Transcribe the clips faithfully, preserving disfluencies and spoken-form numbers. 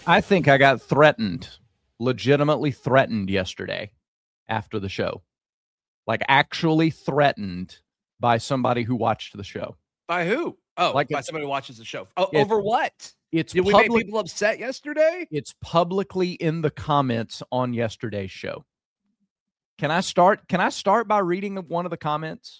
I think I got threatened, legitimately threatened yesterday after the show. Like actually threatened by somebody who watched the show. By who? Oh, like by somebody who watches the show. Oh, it's, over what? It's Did we public, make people upset yesterday? It's publicly in the comments on yesterday's show. Can I start? Can I start by reading one of the comments?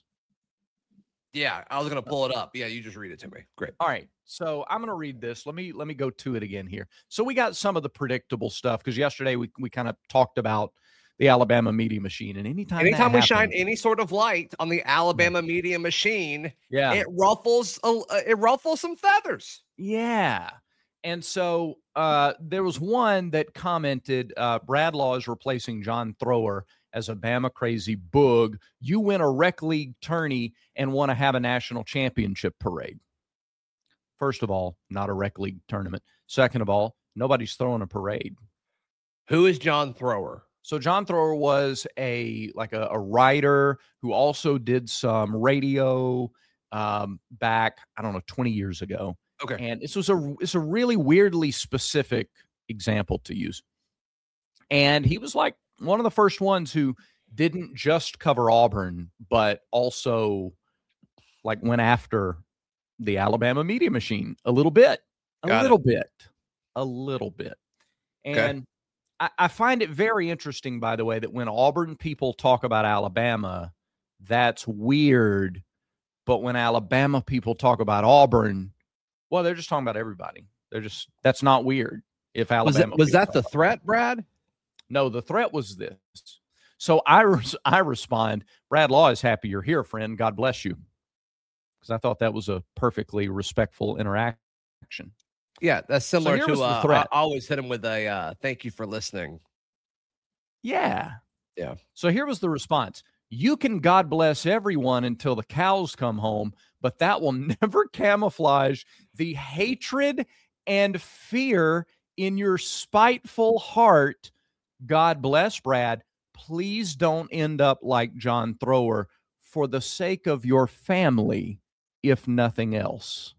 Yeah, I was going to pull it up. Yeah, you just read it to me. Great. All right. So I'm going to read this. Let me let me go to it again here. So we got some of the predictable stuff because yesterday we, we kind of talked about the Alabama media machine. And anytime anytime we happens, shine any sort of light on the Alabama yeah. media machine, yeah. it ruffles uh, it ruffles some feathers. Yeah. And so uh, there was one that commented, uh, Brad Law is replacing John Thrower as a Bama crazy boog. You win a rec league tourney and want to have a national championship parade. First of all, not a rec league tournament. Second of all, nobody's throwing a parade. Who is John Thrower? So John Thrower was a like a, a writer who also did some radio um, back, I don't know, twenty years ago. Okay. And this was a it's a really weirdly specific example to use. And he was like one of the first ones who didn't just cover Auburn, but also like went after the Alabama media machine a little bit, a Got little it. bit, a little bit. And okay. I, I find it very interesting, by the way, that when Auburn people talk about Alabama, that's weird. But when Alabama people talk about Auburn, well, they're just talking about everybody. They're just, that's not weird. If Alabama was that, was that the threat, Brad? No, the threat was this. So I, res- I respond, Brad Law is happy you're here, friend. God bless you. Because I thought that was a perfectly respectful interaction. Yeah, that's similar so to uh, threat. I always hit him with a uh, thank you for listening. Yeah. Yeah. So here was the response. You can God bless everyone until the cows come home, but that will never camouflage the hatred and fear in your spiteful heart. God bless, Brad. Please don't end up like John Thrower for the sake of your family, if nothing else.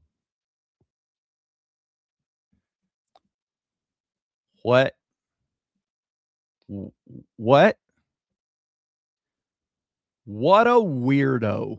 What? What? What a weirdo.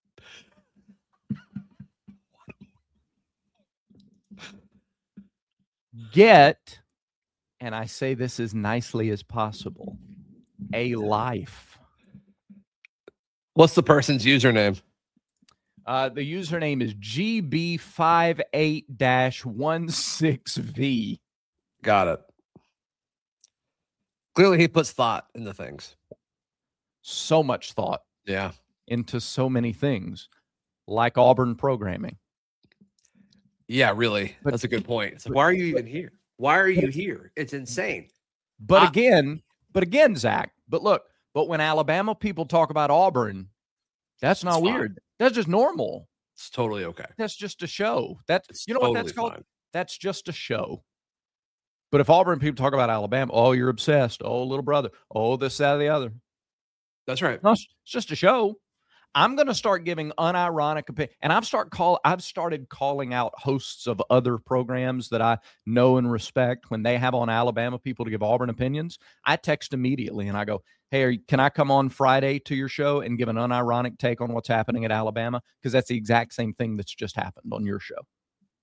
Get, and I say this as nicely as possible, a life. What's the person's username? Uh, the username is G B five eight one six V. Got it. Clearly, he puts thought into things. So much thought. Yeah. Into so many things, like Auburn programming. Yeah, really. But, that's a good point. So why are you even here? Why are you here? It's insane. But I, again, but again, Zach, but look, but when Alabama people talk about Auburn, that's not weird. Fine. That's just normal. It's totally okay. That's just a show. That's, it's you know totally what that's called? Fine. That's just a show. But if Auburn people talk about Alabama, oh, you're obsessed. Oh, little brother. Oh, this, that, or the other. That's right. No, it's just a show. I'm going to start giving unironic opinion, and I've start call I've started calling out hosts of other programs that I know and respect when they have on Alabama people to give Auburn opinions. I text immediately and I go, "Hey, are you, can I come on Friday to your show and give an unironic take on what's happening at Alabama? Because that's the exact same thing that's just happened on your show."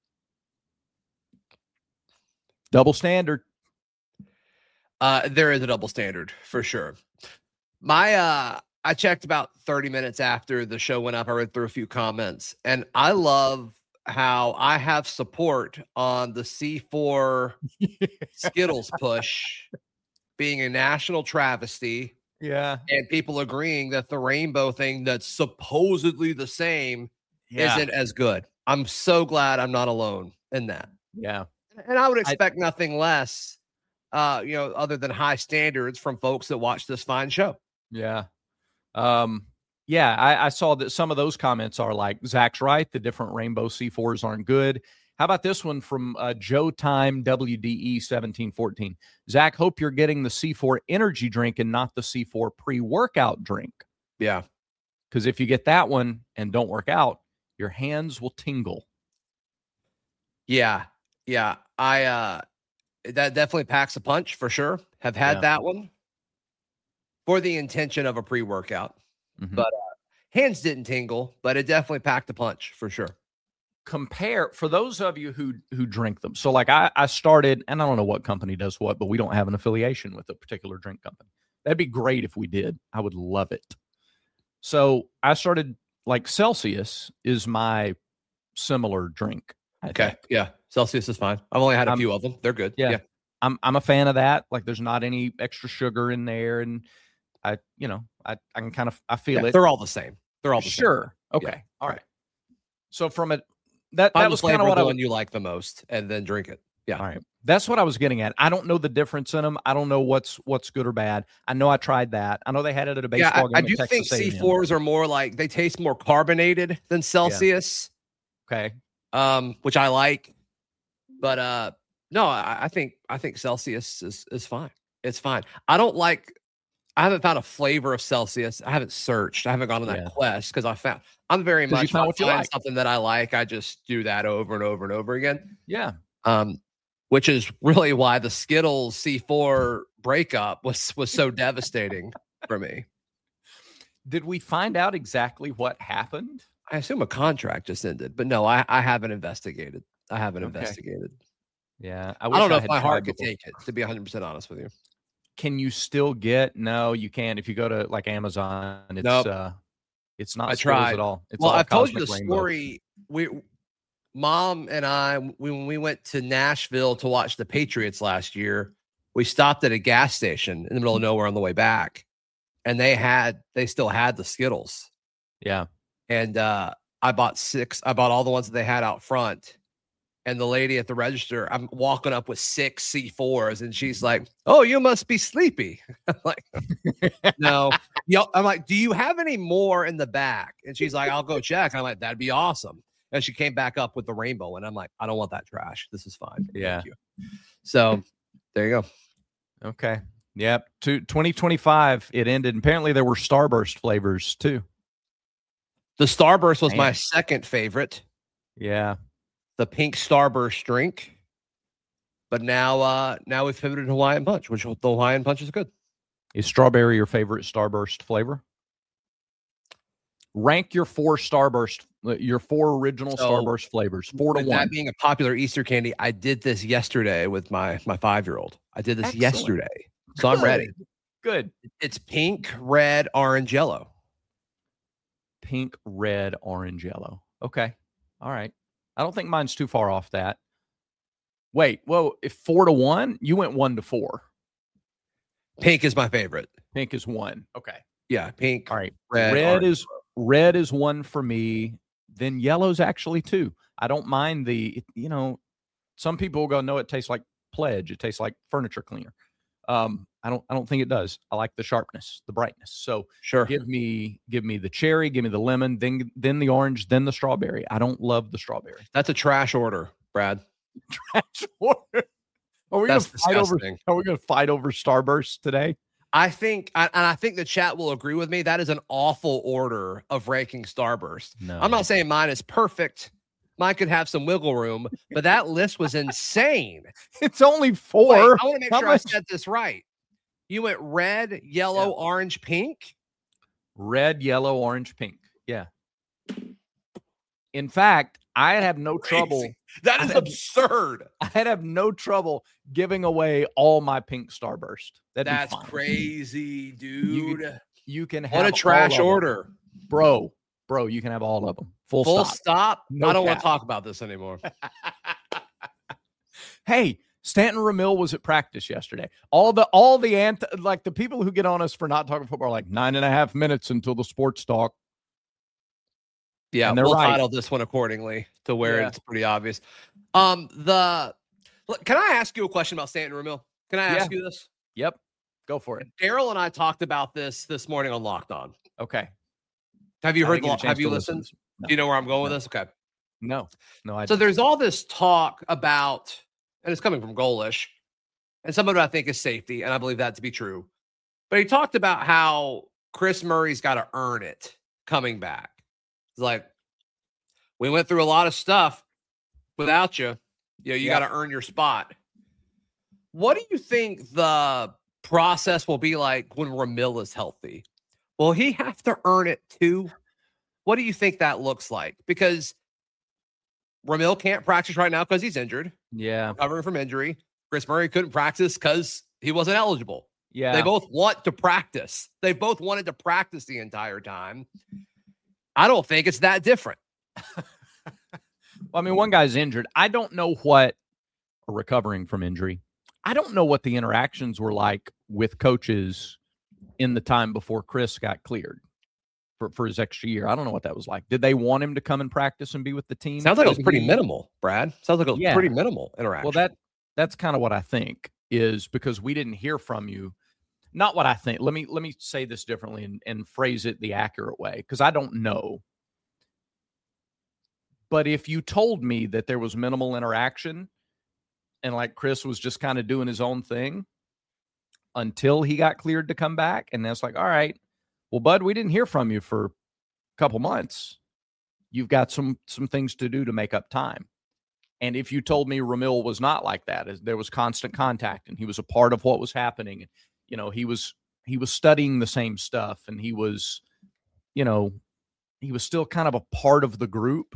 Double standard. Uh, there is a double standard for sure. My uh. I checked about thirty minutes after the show went up. I read through a few comments, and I love how I have support on the C four Skittles push being a national travesty. Yeah. And people agreeing that the rainbow thing that's supposedly the same yeah. isn't as good. I'm so glad I'm not alone in that. Yeah. And I would expect I, nothing less, uh, you know, other than high standards from folks that watch this fine show. Yeah. Um, yeah, I, I saw that some of those comments are like, Zach's right. The different rainbow C fours aren't good. How about this one from uh, Joe Time W D E seventeen fourteen? Zach, hope you're getting the C four energy drink and not the C four pre-workout drink. Yeah. Because if you get that one and don't work out, your hands will tingle. Yeah. Yeah. I, uh, that definitely packs a punch for sure. Have had Yeah. that one for the intention of a pre-workout, Mhm. but uh, hands didn't tingle, but it definitely packed a punch for sure. Compare for those of you who who drink them. So like I, I started, and I don't know what company does what, but we don't have an affiliation with a particular drink company. That'd be great if we did. I would love it. So I started like Celsius is my similar drink. I Okay. think. Yeah. Celsius is fine. I've only had a I'm, few of them. They're good. yeah, Yeah. I'm I'm a fan of that. Like there's not any extra sugar in there, and I you know I I can kind of I feel Yeah, it. they're all the same. They're all the sure. same. Okay. Yeah. All right. So from a that Find that the was kind flavor of of what the I one was. you like the most, and then drink it. Yeah. All right. That's what I was getting at. I don't know the difference in them. I don't know what's what's good or bad. I know I tried that. I know they had it at a Yeah, baseball I, I game do at think Texas A and M. C fours are more like they taste more carbonated than Celsius. Okay. Um, which I like. But uh no, I, I think I think Celsius is is fine. It's fine. I don't like I haven't found a flavor of Celsius. I haven't searched. I haven't gone on that Yeah. quest because I found I'm very 'Cause you much if found I what you find like. something that I like, I just do that over and over and over again. Yeah. Um, which is really why the Skittles C four breakup was was so devastating for me. Did we find out exactly what happened? I assume a contract just ended, but no, I, I haven't investigated. I haven't Okay. investigated. Yeah. I, I, wish don't know I if had my heart tried could before. take it, to be one hundred percent honest with you. Can you still get? No, you can't. If you go to like Amazon, it's Nope. uh it's not I Skittles tried. at all. It's Well, all I've told you Cosmic the Rainbow. story. We, Mom and I, we, when we went to Nashville to watch the Patriots last year, we stopped at a gas station in the middle of nowhere on the way back, and they had, they still had the Skittles. Yeah. And uh, I bought six. I bought all the ones that they had out front. And the lady at the register, I'm walking up with six C fours, and she's like, "Oh, you must be sleepy." I'm like, "No." Yo, I'm like, "Do you have any more in the back?" And she's like, "I'll go check." And I'm like, "That'd be awesome." And she came back up with the rainbow, and I'm like, "I don't want that trash. This is fine." Yeah. Thank you. So there you go. Okay. Yep. To twenty twenty-five, it ended. Apparently, there were Starburst flavors too. The Starburst was Man. my second favorite. Yeah. The pink Starburst drink. But now, uh, now we've pivoted to Hawaiian Punch, which the Hawaiian Punch is good. Is strawberry your favorite Starburst flavor? Rank your four Starburst, your four original So, Starburst flavors, four to With one. that being a popular Easter candy, I did this yesterday with my my five-year-old. I did this Excellent. yesterday. So Good. I'm ready. Good. It's pink, red, orange, yellow. Pink, red, orange, yellow. Okay. All right. I don't think mine's too far off that. Wait, whoa, if four to one, you went one to four. Pink is my favorite. Pink is one. Okay. Yeah, pink. All right. Red, Red orange. is red is one for me. Then yellow's actually two. I don't mind the, you know, some people will go, no, it tastes like Pledge. It tastes like furniture cleaner. Um, I don't I don't think it does. I like the sharpness, the brightness. So Sure. give me give me the cherry, give me the lemon, then then the orange, then the strawberry. I don't love the strawberry. That's a trash order, Brad. Trash order. Are we going That's to fight over? disgusting. Are we going to fight over Starburst today? I think, I, and I think the chat will agree with me. That is an awful order of ranking Starburst. No, I'm not saying mine is perfect. Mine could have some wiggle room, but that list was insane. it's only four. Wait, I want to make How sure much- I said this right. You went red, yellow, Yeah. orange, pink. Red, yellow, orange, pink. Yeah. In fact, I have no trouble. Crazy. That is I have- absurd. I'd have no trouble giving away all my pink Starburst. That'd That's be fine. crazy, dude. You can have What a all trash of them. order. bro. Bro, you can have all of them. Full, Full stop. stop. No I don't want cap. to talk about this anymore. Hey, Stanton Ramil was at practice yesterday. All the all the anti like the people who get on us for not talking football are like nine and a half minutes until the sports talk. Yeah, And they're we'll right. title this one accordingly to where Yeah. it's pretty obvious. Um, the look, can I ask you a question about Stanton Ramil? Can I ask you this? Yep. Go for it. Daryl and I talked about this this morning on Locked On. Okay. Have you I heard? didn't get a The, chance have you to listen listened? to this. No. Do you know where I'm going with No. this? Okay. No. No, I So didn't. there's all this talk about, and it's coming from Golish, and some of it I think is safety, and I believe that to be true. But he talked about how Chris Murray's got to earn it coming back. It's like, we went through a lot of stuff without you. You know, you Yeah. got to earn your spot. What do you think the process will be like when Ramil is healthy? Will he have to earn it too? What do you think that looks like? Because Ramil can't practice right now because he's injured. Yeah. Recovering from injury. Chris Murray couldn't practice because he wasn't eligible. Yeah. They both want to practice. They both wanted to practice the entire time. I don't think it's that different. Well, I mean, one guy's injured. I don't know what recovering from injury. I don't know what the interactions were like with coaches in the time before Chris got cleared for, for his extra year. I don't know what that was like. Did they want him to come and practice and be with the team? Sounds like it was pretty he, minimal, Brad. Sounds like it was yeah. pretty minimal interaction. Well, that that's kind of what I think is because we didn't hear from you. Not what I think. Let me let me say this differently and, and phrase it the accurate way because I don't know. But if you told me that there was minimal interaction and like Chris was just kind of doing his own thing until he got cleared to come back, and that's like, all right, well, Bud, we didn't hear from you for a couple months. You've got some some things to do to make up time. And if you told me Ramil was not like that, there was constant contact and he was a part of what was happening, and you know, he was he was studying the same stuff and he was, you know, he was still kind of a part of the group.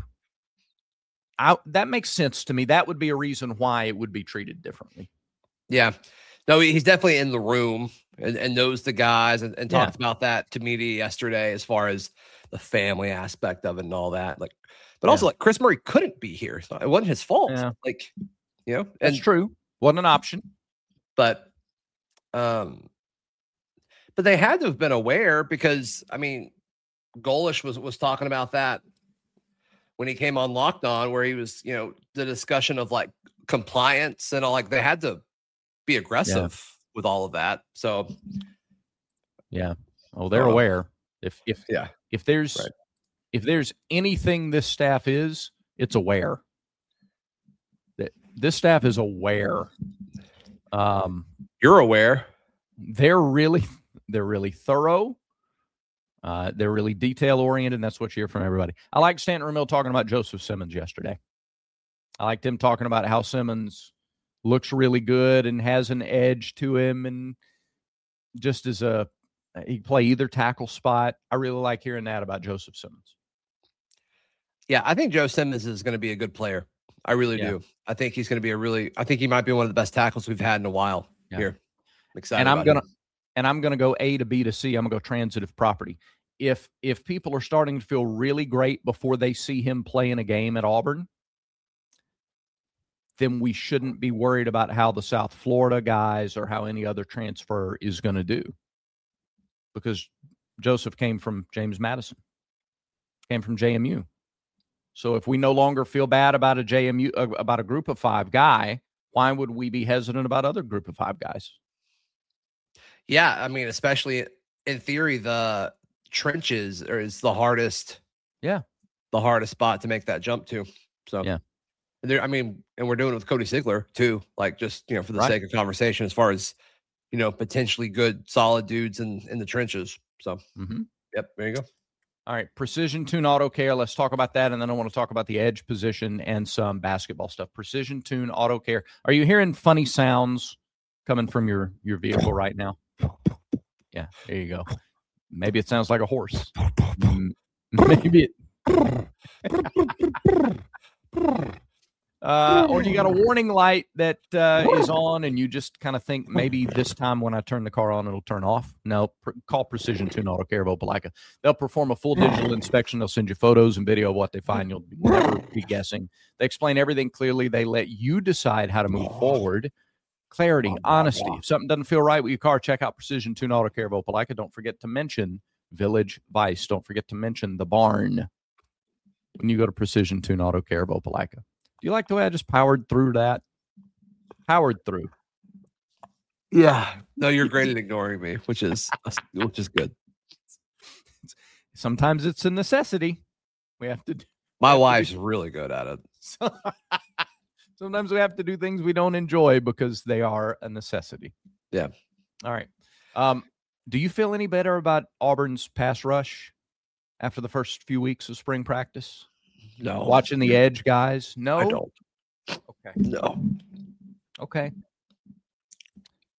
I, that makes sense to me. That would be a reason why it would be treated differently. Yeah. No, he's definitely in the room and, and knows the guys and, and talked yeah. about that to me yesterday as far as the family aspect of it and all that. Like, but yeah. also like Chris Murray couldn't be here. It's not, it wasn't his fault. Yeah. Like, you know, and, that's true. Wasn't an option. But, um, but they had to have been aware because I mean, Golish was was talking about that when he came on Locked On, where he was, you know, the discussion of like compliance and all. Like they had to be aggressive yeah. with all of that. So, yeah. Oh, they're uh, aware. If if yeah, if there's right. if there's anything this staff is, it's aware. That this staff is aware. Um, you're aware. They're really they're really thorough. Uh, they're really detail oriented, and that's what you hear from everybody. I like Stanton Ramil talking about Joseph Simmons yesterday. I liked him talking about how Simmons looks really good and has an edge to him, and just as a he can play either tackle spot. I really like hearing that about Joseph Simmons. Yeah, I think Joe Simmons is going to be a good player. I really yeah. do. I think he's going to be a really. I think he might be one of the best tackles we've had in a while yeah. here. I'm excited. And I'm about gonna. him. And I'm going to go A to B to C. I'm going to go transitive property. If if people are starting to feel really great before they see him play in a game at Auburn, then we shouldn't be worried about how the South Florida guys or how any other transfer is going to do. Because Joseph came from James Madison, came from J M U. So if we no longer feel bad about a J M U, uh, about a group of five guy, why would we be hesitant about other group of five guys? Yeah, I mean, especially in theory, the trenches is the hardest. Yeah, the hardest spot to make that jump to. So yeah, there. I mean, and we're doing it with Cody Ziegler too. Like just you know, for the right. sake of conversation, as far as you know, potentially good, solid dudes in in the trenches. So, mm-hmm. yep, there you go. All right, Precision Tune Auto Care. Let's talk about that, and then I want to talk about the edge position and some basketball stuff. Precision Tune Auto Care. Are you hearing funny sounds coming from your your vehicle right now? Yeah, there you go. Maybe it sounds like a horse. Maybe it. uh, or you got a warning light that uh, is on, and you just kind of think maybe this time when I turn the car on, it'll turn off. No, pr- call Precision Tune Auto Care of Opelika. They'll perform a full digital inspection. They'll send you photos and video of what they find. You'll never be guessing. They explain everything clearly. They let you decide how to move forward. Clarity, honesty. If something doesn't feel right with your car, check out Precision Tune Auto Care of Opelika. Don't forget to mention Village Vice. Don't forget to mention the barn when you go to Precision Tune Auto Care of Opelika. Do you like the way I just powered through that? Powered through. Yeah. No, you're great at ignoring me, which is which is good. Sometimes it's a necessity. We have to do. My wife's really good at it. So, sometimes we have to do things we don't enjoy because they are a necessity. Yeah. All right. Um, do you feel any better about Auburn's pass rush after the first few weeks of spring practice? No. Watching the edge guys? No. I don't. Okay. No. Okay.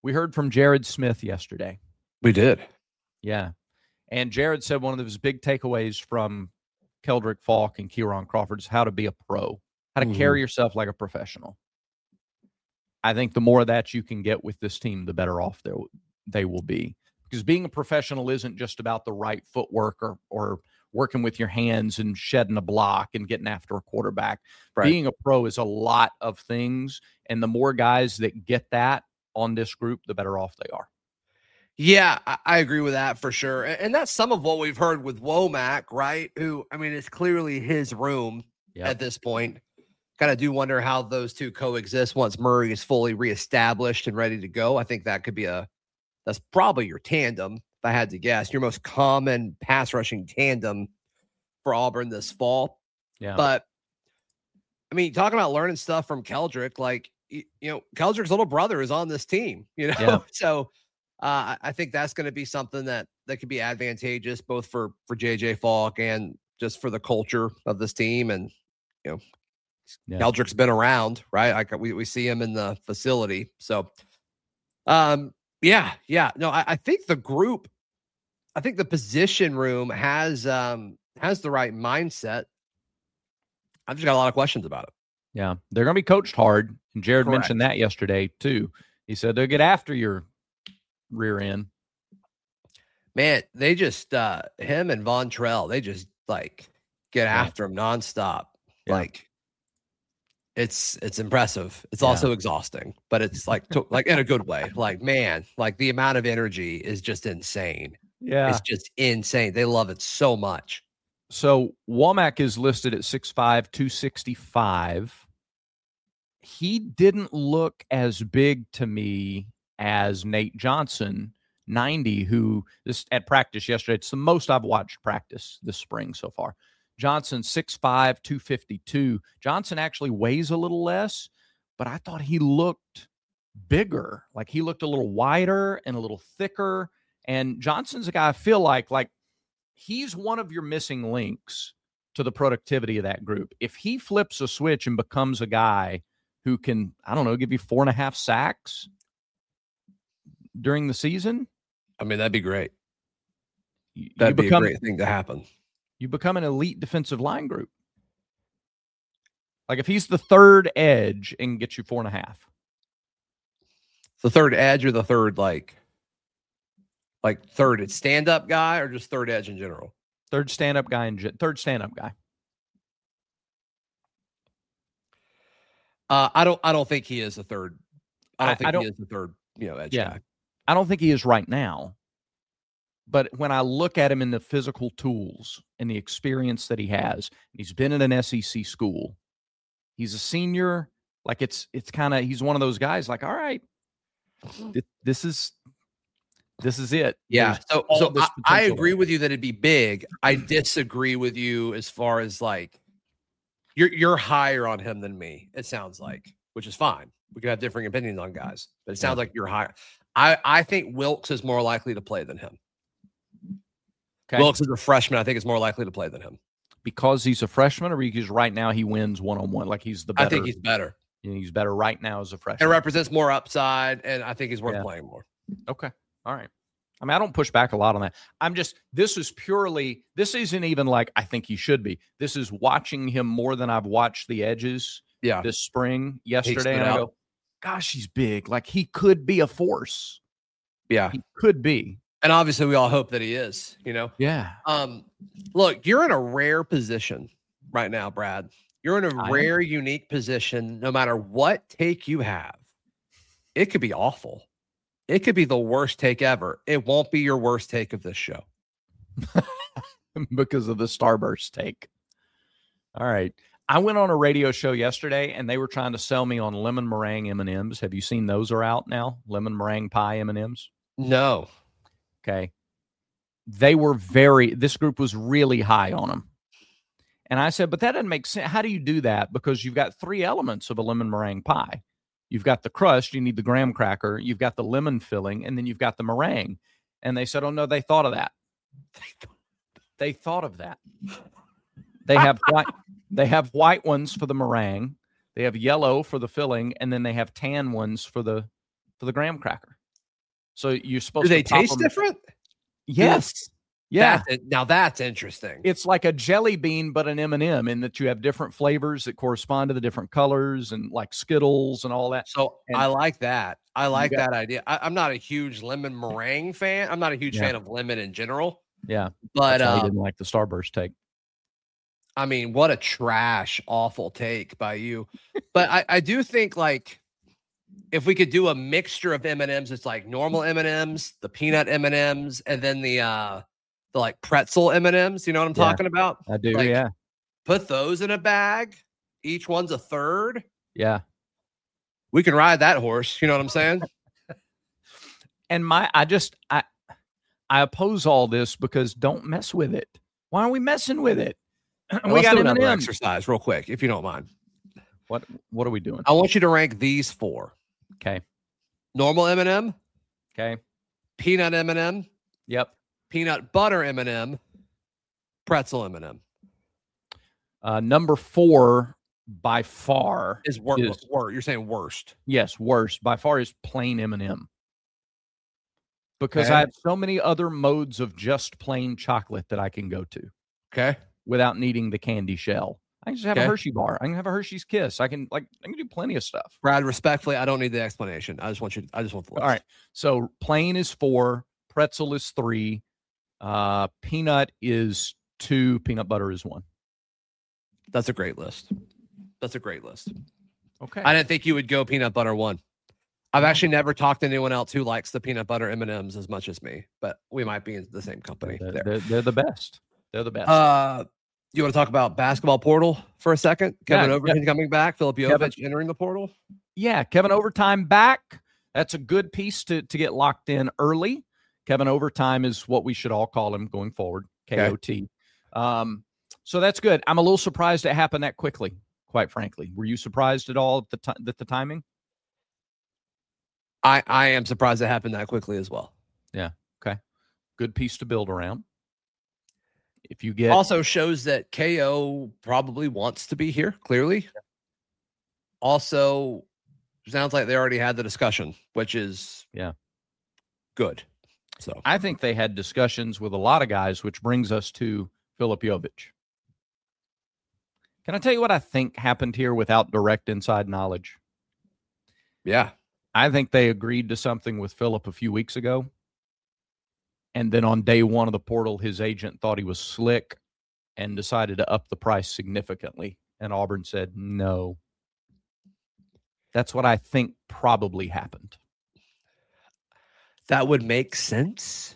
We heard from Jared Smith yesterday. We did. Yeah. And Jared said one of his big takeaways from Keldrick Falk and Kieran Crawford is how to be a pro, how to mm-hmm. carry yourself like a professional. I think the more of that you can get with this team, the better off they, they will be. Because being a professional isn't just about the right footwork or, or working with your hands and shedding a block and getting after a quarterback. Right. Being a pro is a lot of things. And the more guys that get that on this group, the better off they are. Yeah, I agree with that for sure. And that's some of what we've heard with Womack, right? Who, I mean, it's clearly his room yep. at this point. Kind of do wonder how those two coexist once Murray is fully reestablished and ready to go. I think that could be a, that's probably your tandem, if I had to guess, your most common pass rushing tandem for Auburn this fall. Yeah. But, I mean, talking about learning stuff from Keldrick, like, you know, Keldrick's little brother is on this team, you know? Yeah. So, Uh, I think that's going to be something that, that could be advantageous both for, for J J Falk and just for the culture of this team. And, you know, yeah. Keldrick's been around, right? Like we, we see him in the facility. So, um, yeah, yeah. No, I, I think the group, I think the position room has, um, has the right mindset. I've just got a lot of questions about it. Yeah. They're going to be coached hard. And Jared Correct. mentioned that yesterday too. He said they'll get after your rear end. Man, they just uh him and Von Trell, they just like get yeah. after him nonstop. Yeah. Like it's it's impressive. It's yeah. also exhausting, but it's like to, like in a good way. Like, man, like the amount of energy is just insane. Yeah, it's just insane. They love it so much. So Womack is listed at six five, two sixty-five. He didn't look as big to me as Nate Johnson, ninety, who this at practice yesterday. It's the most I've watched practice this spring so far. Johnson, six five, two fifty-two. Johnson actually weighs a little less, but I thought he looked bigger. Like he looked a little wider and a little thicker. And Johnson's a guy I feel like, like he's one of your missing links to the productivity of that group. If he flips a switch and becomes a guy who can, I don't know, give you four and a half sacks during the season, I mean, that'd be great. You, that'd you be become, a great thing to happen. You become an elite defensive line group. Like if he's the third edge and gets you four and a half. The third edge or the third, like, like third stand-up guy or just third edge in general? Third stand-up guy and third stand-up guy. Uh, I don't. I don't think he is a third. I don't I, think I don't, he is the third. You know, edge yeah, guy. I don't think he is right now. But when I look at him in the physical tools and the experience that he has, he's been in an S E C school. He's a senior. Like it's it's kind of he's one of those guys. Like, all right, it, this is this is it. Yeah. There's so so I, I agree with you that it'd be big. I disagree with you as far as like. You're you're higher on him than me, it sounds like, which is fine. We can have differing opinions on guys, but it sounds yeah. like you're higher. I, I think Wilkes is more likely to play than him. Okay. Wilkes is a freshman. I think is more likely to play than him. Because he's a freshman or because right now he wins one-on-one? Like he's the better? I think he's better. He's better right now as a freshman. It represents more upside, and I think he's worth yeah. playing more. Okay. All right. I mean, I don't push back a lot on that. I'm just, this is purely, this isn't even like I think he should be. This is watching him more than I've watched the edges yeah. this spring yesterday. And I go, gosh, he's big. Like he could be a force. Yeah. He could be. And obviously we all hope that he is, you know? Yeah. Um, look, you're in a rare position right now, Brad. You're in a I rare, am. unique position. No matter what take you have, it could be awful. It could be the worst take ever. It won't be your worst take of this show. Because of the Starburst take. All right. I went on a radio show yesterday, and they were trying to sell me on lemon meringue M and M's. Have you seen those are out now? Lemon meringue pie M and M's? No. Okay. They were very, this group was really high on them. And I said, but that doesn't make sense. How do you do that? Because you've got three elements of a lemon meringue pie. You've got the crust, you need the graham cracker, you've got the lemon filling, and then you've got the meringue. And they said, oh, no, they thought of that. They thought of that. They have white, they have white ones for the meringue, they have yellow for the filling, and then they have tan ones for the for the graham cracker. So you're Do supposed they to pop taste them. different? Yes. Yeah. That's it. Now that's interesting. It's like a jelly bean, but an M and M, in that you have different flavors that correspond to the different colors, and like Skittles and all that. So And I like that. I like got- that idea. I, I'm not a huge lemon meringue fan. I'm not a huge Yeah. fan of lemon in general. Yeah. But That's why you uh, didn't like the Starburst take. I mean, what a trash, awful take by you. But I, I do think, like, if we could do a mixture of M and M's, it's like normal M and M's, the peanut M and M's, and then the uh, the like pretzel M and M's. You know what I'm Yeah. talking about? I do. Like, Yeah. Put those in a bag. Each one's a third. Yeah. We can ride that horse. You know what I'm saying? And my, I just, I, I oppose all this because don't mess with it. Why are we messing with it? we Let's got do M and another M's. exercise real quick, if you don't mind. What, what are we doing? I want you to rank these four: Okay. normal M and M, Okay. peanut M and M, Yep. peanut butter M and M, pretzel M and M. Uh, number four by far Is wor- is, wor- You're saying worst? yes, worst by far is plain M and M. Because Okay. I have so many other modes of just plain chocolate that I can go to Okay. without needing the candy shell. I can just have Okay. a Hershey bar. I can have a Hershey's Kiss. I can like I can do plenty of stuff. Brad, respectfully, I don't need the explanation. I just want you. I just want the list. All right. So plain is four, pretzel is three, uh, peanut is two, peanut butter is one. That's a great list. That's a great list. Okay. I didn't think you would go peanut butter one. I've actually never talked to anyone else who likes the peanut butter M and M's as much as me, but we might be in the same company They're, there. they're, they're the best. They're the best. Uh, you want to talk about basketball portal for a second? Kevin Yeah, Overton coming back, Philip Kevin- Jovic entering the portal. Yeah, Kevin Overtime back. That's a good piece to, to get locked in early. Kevin Overtime is what we should all call him going forward, K O T. Um, so that's good. I'm a little surprised it happened that quickly, quite frankly. Were you surprised at all at the, t- at the timing? I, I am surprised it happened that quickly as well. Yeah, okay. Good piece to build around. If you get... Also shows that K O probably wants to be here, clearly. Also, sounds like they already had the discussion, which is yeah good. So I think they had discussions with a lot of guys, which brings us to Philip Jovic. Can I tell you what I think happened here without direct inside knowledge? Yeah. I think they agreed to something with Philip a few weeks ago. And then on day one of the portal, his agent thought he was slick and decided to up the price significantly. And Auburn said, no. That's what I think probably happened. That would make sense.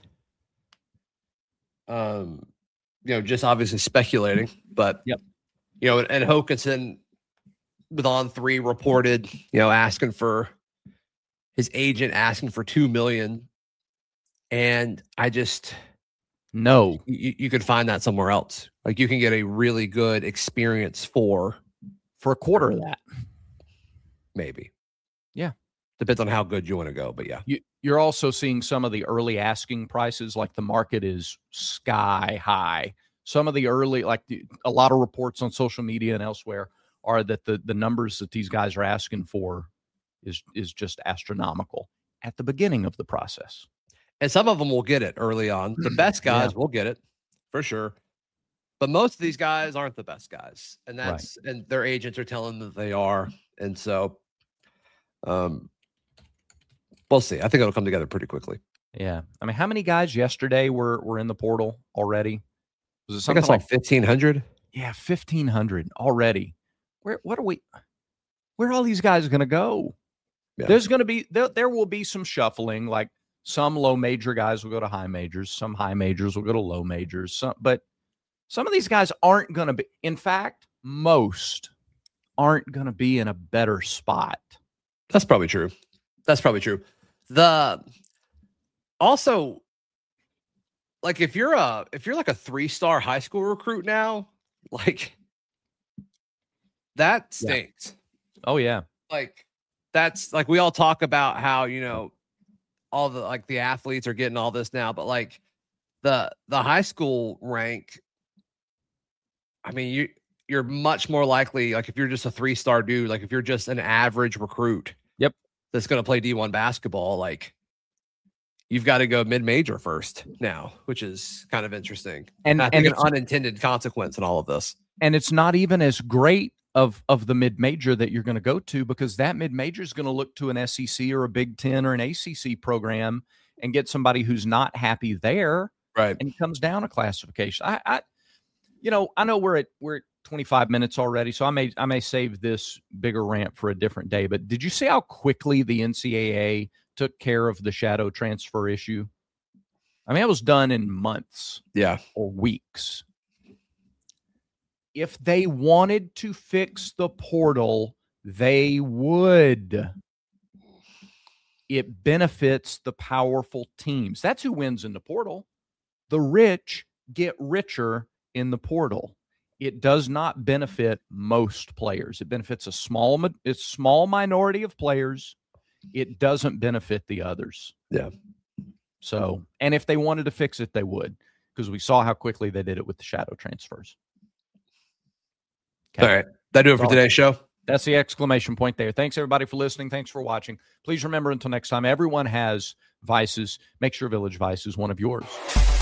Um, you know, just obviously speculating, but yep. You know, and Hokanson with On Three reported, you know, asking for his agent asking for two million, and I just no, you, you could find that somewhere else. Like you can get a really good experience for for a quarter of that, maybe. Yeah, depends on how good you want to go, but yeah, you, you're also seeing some of the early asking prices. Like the market is sky high. Some of the early, like the, a lot of reports on social media and elsewhere are that the the numbers that these guys are asking for is is just astronomical at the beginning of the process. And some of them will get it early on. The best guys yeah. will get it for sure. But most of these guys aren't the best guys. And that's right. And their agents are telling them that they are. And so um we'll see. I think it'll come together pretty quickly. Yeah. I mean, how many guys yesterday were were in the portal already? Was it something like fifteen hundred? Yeah, fifteen hundred already. Where what are we where are all these guys going to go? Yeah. There's going to be there, there will be some shuffling, like some low major guys will go to high majors, some high majors will go to low majors, some but some of these guys aren't going to be, in fact, most aren't going to be in a better spot. That's probably true. That's probably true. The also like if you're a if you're like a three-star high school recruit now, like that stinks. Yeah. Oh yeah. Like that's like we all talk about how, you know, all the like the athletes are getting all this now, but like the the high school rank, I mean, you you're much more likely, like if you're just a three-star dude, like if you're just an average recruit, yep, that's going to play D one basketball, like you've got to go mid-major first now, which is kind of interesting. And, and I and think an unintended consequence in all of this. And it's not even as great of, of the mid-major that you're going to go to, because that mid-major is going to look to an S E C or a Big Ten or an A C C program and get somebody who's not happy there. Right. And comes down a classification. I, I you know, I know we're at, we're at twenty-five minutes already, so I may, I may save this bigger rant for a different day, but did you see how quickly the N C double A took care of the shadow transfer issue? I mean, it was done in months. Yeah. Or weeks. If they wanted to fix the portal, they would. It benefits the powerful teams. That's who wins in the portal. The rich get richer in the portal. It does not benefit most players. It benefits a small, a small minority of players. It doesn't benefit the others. Yeah. So, and if they wanted to fix it, they would, because we saw how quickly they did it with the shadow transfers. Okay. All right. That do it for today's show. That's the exclamation point there. Thanks, everybody, for listening. Thanks for watching. Please remember, until next time, everyone has vices. Make sure Village Vice is one of yours.